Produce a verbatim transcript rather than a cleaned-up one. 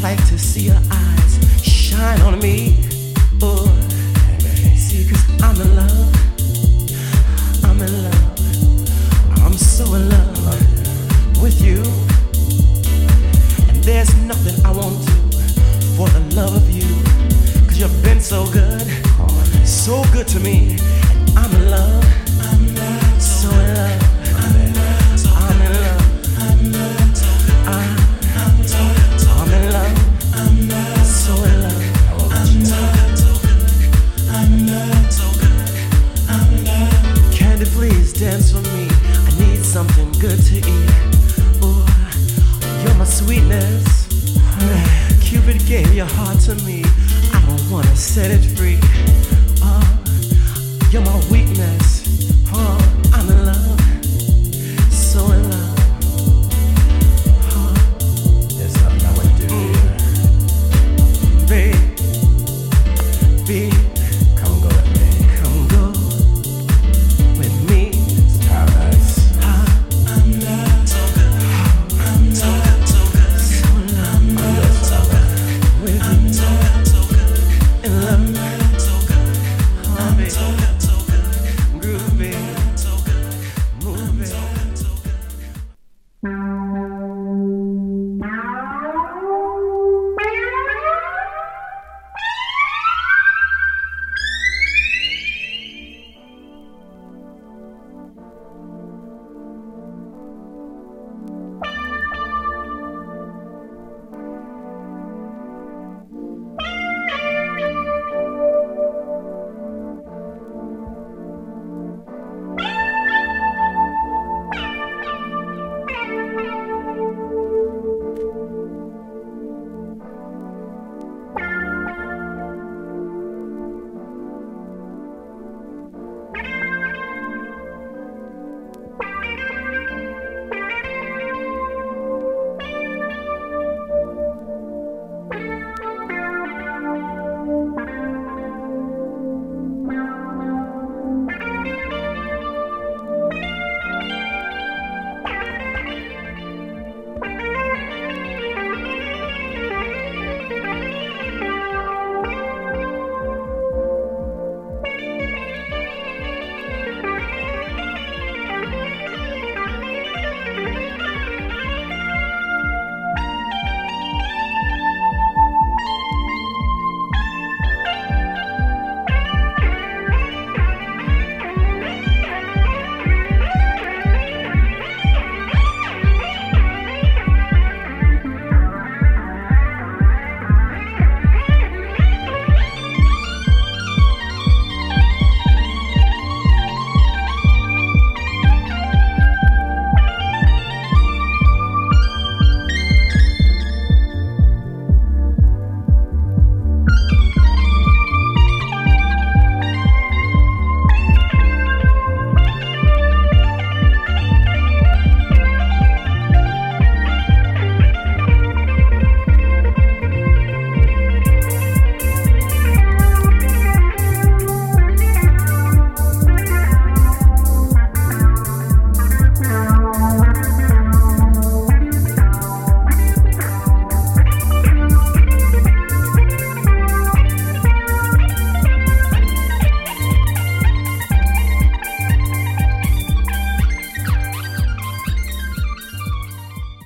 like to see your eyes shine on me. Oh, see, cause I'm in love. I'm in love. I'm so in love with you. And there's nothing I won't do for the love of you. Cause you've been so good, so good to me. And I'm in love. I'm so in love. I'm in love. I'm in love. I'm in love. I'm so in love. I'm so good. I'm so good. I'm love. Candy, please dance for me. I need something good to eat. Ooh, you're my sweetness. Cupid gave your heart to me. I don't wanna set it free. Oh, you're my weakness.